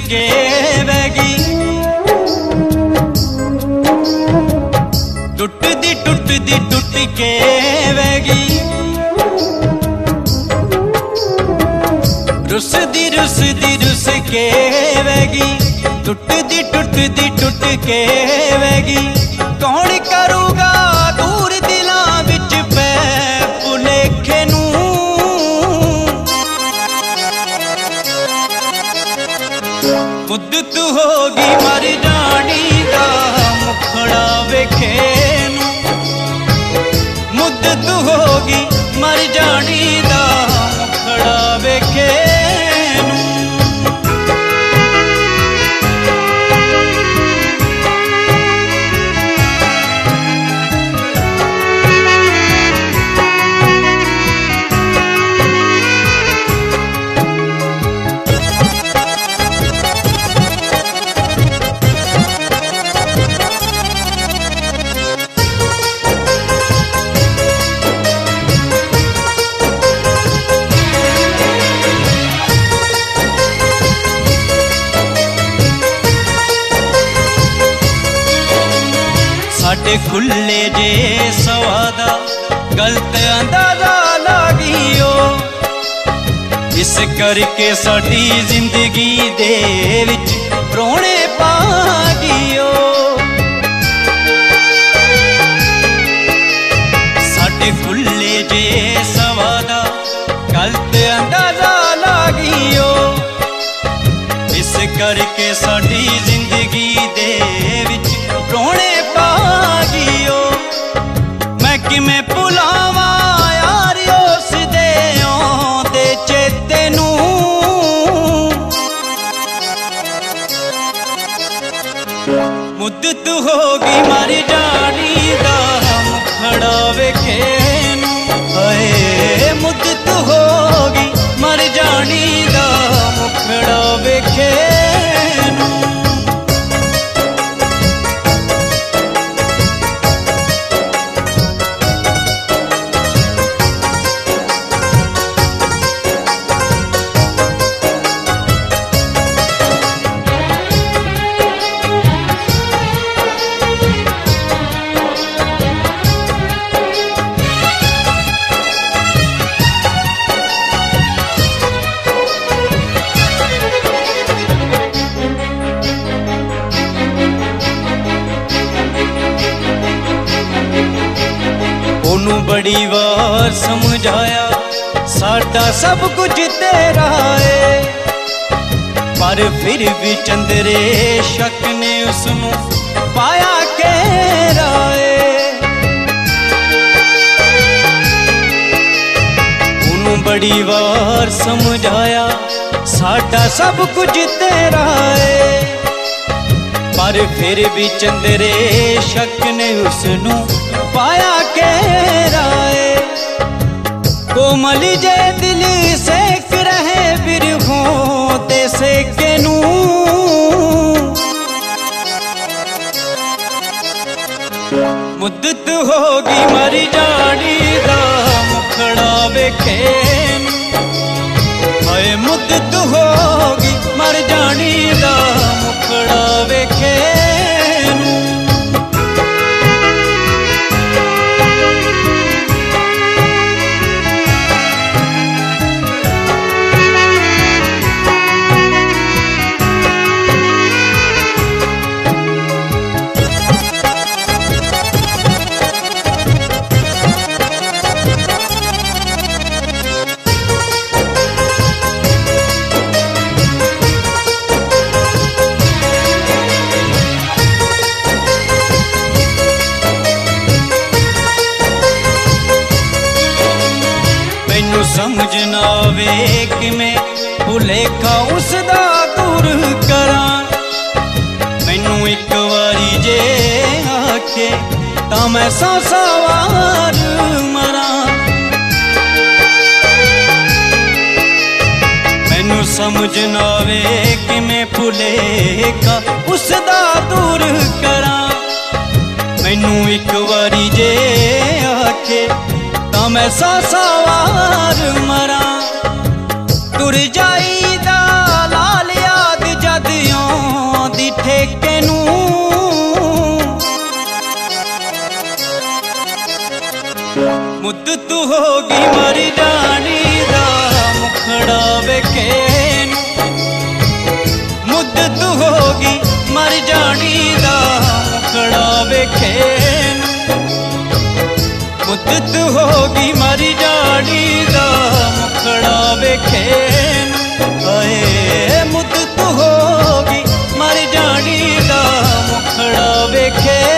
के वैगी टुट के वैगी रुस के वैगी टुट के वैगी। कौन करूगा दूर दिलां विच पै भुलेखे नूं मुद्दत होगी मर जानी दा मुखड़ा वेखे नूं मुद्दत होगी मर जानी दा मुखड़ा वेखे नूं। साडे खुले जे सवादा गलत अंदाजा लागियो इस करके साडी जिंदगी दे विच रोने पा गियो। साडे खुले जे सवादा गलत अंदाजा लागियो इस करके साडी जिंदगी दे विच रोने पा गियो। मैं किमें भुलावा यार उस दे आंदे चेते नूं मुद्दत होगी मर जानी दा मुखड़ा वेखे नूं हाय मुद्दत होगी मर जानी दा मुखड़ा वेखे नूं। बड़ी बार समझाया साडा सब कुछ तेरा है पर फिर भी चंदरे शक ने उसनू पाया केरा है। उन्हों बड़ी बार समझाया साडा सब कुछ तेरा है पर फिर भी चंदरे शक ने उसनू पाया केरा है। कोमल जे दिल सेक रहे बिरहों ते सेके नूं मुद्दत होगी मर जानी दा मुखड़ा वेखे हाय मुद्दत होगी मर जानी दा मुखड़ा वेखे समझ ना वे कि मैं भुलेखा उसदा दूर करा मैनू एक बारी जे आखे तां मैं सौ वार मरा। मैनू समझ ना वे कि मैं भुलेखा उसदा दूर करा मैनू एक बारी जे आखे तां मैं सौ वार मरा। तुर जाई दा लाल याद जद ठेके नू मुद्दत होगी मर जानी दा मुखड़ा वेखे मुद्दत होगी मर जानी दा मुखड़ा वेखे मुद्दत होगी मर जानी दा मुखड़ा वेखे आए मुद्दत होगी मर जानी दा मुखड़ा वेखे